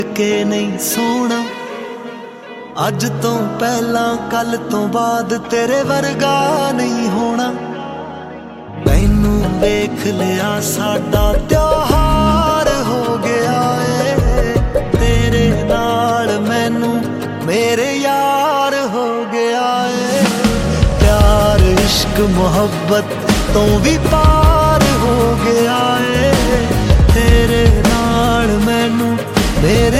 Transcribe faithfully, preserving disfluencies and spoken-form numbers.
के नहीं सोना अज तो पहला कल तो बाद तेरे वर्गा नहीं होना। मैनू वेख लिया साडा त्योहार हो गया है, तेरे नाल मैनू मेरे यार हो गया है। प्यार इश्क मोहब्बत तो भी पार हो गया है, तेरे नाल मैनू मेरे